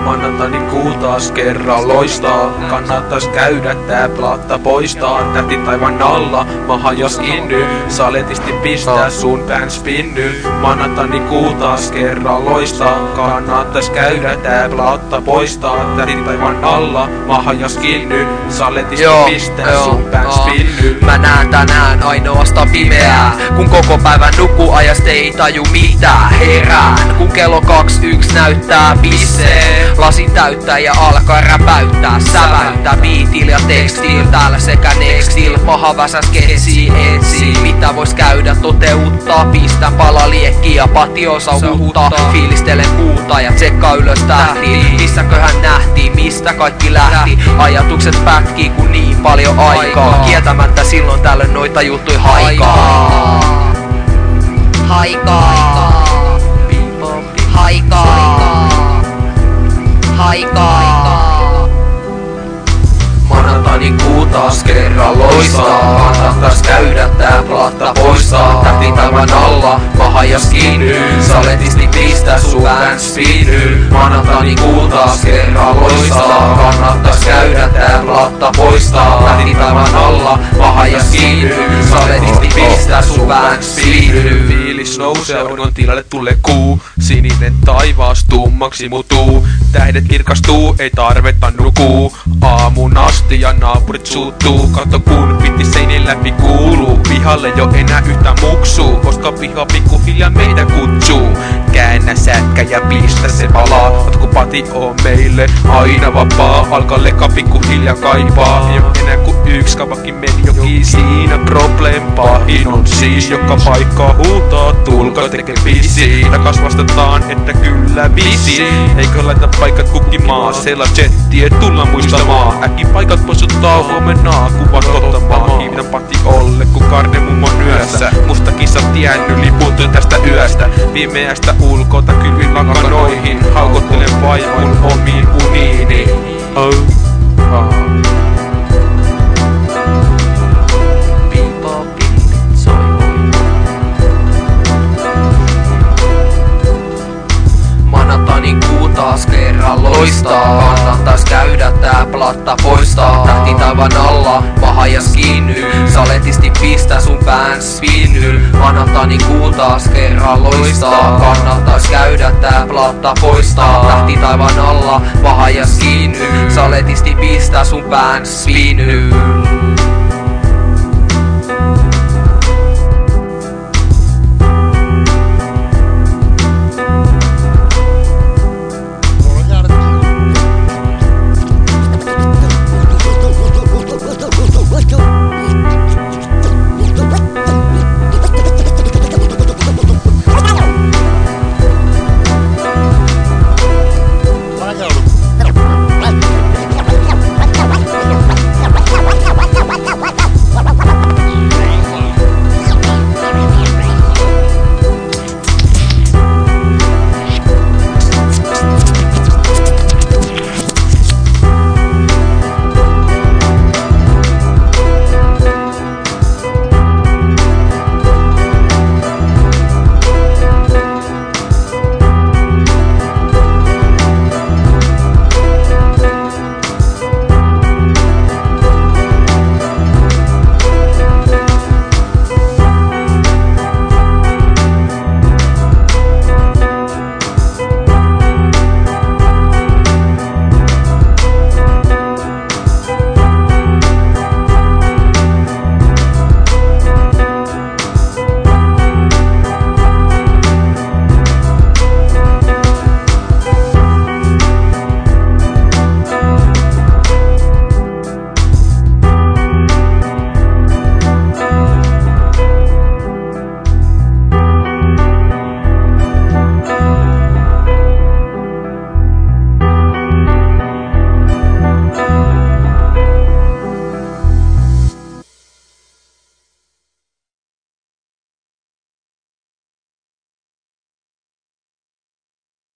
Maanantaini kuu taas kerran loistaa. Kannattais käydä tää platta poistaa. Tähti taivaan alla, maha jos inny. Saletisti pistää sun pään spinny. Maanantaini kuu taas kerran loistaa. Kannattais käydä tää platta poistaa. Tähti taivaan alla, maha jos inny. Saletisti pistää sun pään spinny. Mä näen tänään ainoastaan pimeää. Kun koko päivän nukkuajasta ei taju mitään. Herään, kun kello 21 näyttää pisseen. Lasin täyttää ja alkaa räpäyttää. Säväyttää biitil ja tekstil. Täällä sekä nextil. Paha väsäs ketsii etsii. Mitä vois käydä toteuttaa. Pistän pala liekkiä patio sauvuttaa. Fiilistelen puuta ja tsekkaa ylös tähtiin. Missäköhän nähtiin, mistä kaikki lähti. Ajatukset pätkii kun niin paljon aikaa. Kieltämättä silloin tällöin noita juttui haikaa. Haikaa. Haikaa. Haikaa. Maanantaini kuu taas kerran loistaa. Kannattais käydä tää platta poistaa. Tähti taivaan alla, maha jos kiinny. Saletisti pistää sun pään spinny. Maanantaini kuu taas kerran loistaa. Kannattais käydä tää platta poistaa. Tähti taivaan alla, maha jos kiinny. Saletisti pistää sun pään spinny. Fiilis nousee, auringon tilalle tulee kuu. Sininen taivaas tummaksi mutuu. Tähdet kirkastuu, ei tarvetta nukuu. Aamun asti ja naapurit suuttuu. Katso kun pitti seinien läpi kuuluu. Pihalle jo enää yhtä muksuu. Koska piha pikkuhiljaa meidän kutsuu. Käännä sätkä ja pistä se palaa. Otko pati on meille aina vapaa. Alkaa lekka pikkuhiljaa kaipaa. Ei oo enää ku yks kapakki meni jokin. Siinä problem pahin on siis. Joka paikkaa huutaa tulkaa tekee biisiin. Takas vastataan että kyllä visi. Eikö laita paikat kukkimaa. Sella jettiä tulla muistamaan. Äkki paikat posuttaa huomenna. Kuvat ottamaan. Hiivinän pati olle kun karne mummon yössä. Musta kissa tiennyt lipuutui tästä yöstä. Pimeästä ulkota kylvin lakanoihin. Haukottelen vaimon omiin uniini. Maanantaini kuu taas kerran loistaa. Kannattais käydä tää platta poistaa. Tähti taivaan alla, paha ja skinny. Saletisti pistää sun pään spinny. Maanantaini kuu taas kerran loistaa. Kannattais käydä tää platta poistaa. Tähti taivaan alla, paha ja skinny. Saletisti pistää sun pään spinny.